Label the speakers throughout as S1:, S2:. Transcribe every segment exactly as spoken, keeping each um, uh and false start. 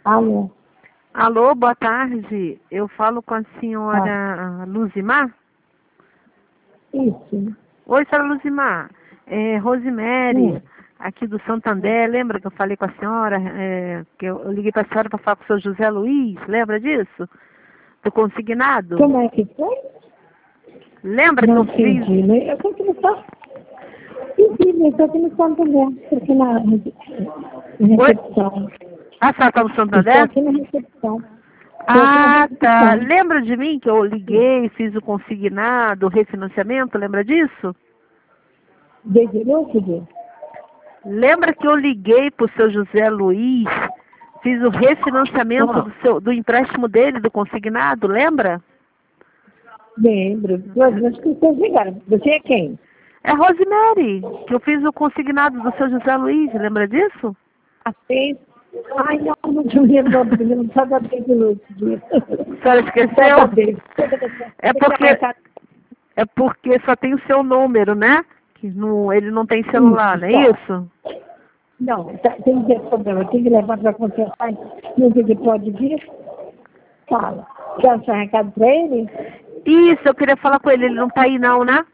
S1: Alô?
S2: Alô, boa tarde. Eu falo com a senhora
S1: Tá.
S2: Luzimar?
S1: Isso.
S2: Oi, senhora Luzimar. É Rosemary,
S1: Hum.
S2: aqui do Santander. Lembra que eu falei com a senhora? É, que eu, eu liguei para a senhora para falar com o seu José Luiz. Lembra disso? Do consignado?
S1: Como é que foi?
S2: Lembra
S1: Não
S2: que eu fiz?
S1: entendi, né? Eu tô aqui no Santander. Entendi, eu tô aqui no Santander. Tô aqui na, na
S2: Oi?
S1: recepção.
S2: A senhora está no
S1: Estou
S2: Santander?
S1: aqui na recepção. Estou aqui na
S2: Ah, tá.
S1: recepção.
S2: Lembra de mim que eu liguei, fiz o consignado, o refinanciamento? Lembra disso?
S1: Desirou, filho?
S2: Lembra que eu liguei para o seu José Luiz, fiz o refinanciamento
S1: Ah,
S2: do, seu, do empréstimo dele, do consignado, lembra?
S1: lembro. Mas mas que vocês ligaram. Você é quem?
S2: É Rosemary, que eu fiz o consignado do seu José Luiz, lembra disso?
S1: A fez? Ai, não, não me lembro não, porque eu não só da vez de luz.
S2: A senhora
S1: Só da
S2: esqueceu?
S1: vez.
S2: É porque, é porque só tem o seu número, né? Que não, ele não tem celular,
S1: Isso,
S2: não é
S1: só.
S2: isso?
S1: Não, tá- tem que ter problema, tem que levar para consertar. Não sei que pode vir. Fala. Quer deixar um recado para ele?
S2: Isso, eu queria falar com ele, ele não tá aí não, né?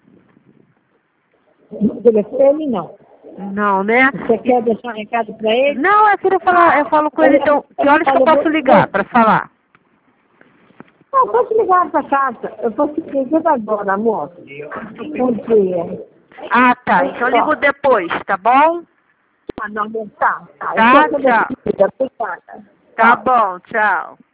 S1: O telefone, não.
S2: Não, né?
S1: Você
S2: E-
S1: quer deixar um recado para ele?
S2: não, eu queria falar, eu falo com ele,
S1: Olha,
S2: então, que horas que eu
S1: olha,
S2: posso
S1: vou,
S2: ligar
S1: vou,
S2: para falar?
S1: não, posso ligar para casa. Eu posso ligar agora, amor. Bom dia.
S2: Ah, tá. Então eu ligo
S1: Ó,
S2: depois, tá bom?
S1: tá, não, tá, tá. Eu
S2: Tá,
S1: quero saber
S2: tchau.
S1: se liga. Obrigada.
S2: Tá
S1: Tchau.
S2: bom, tchau.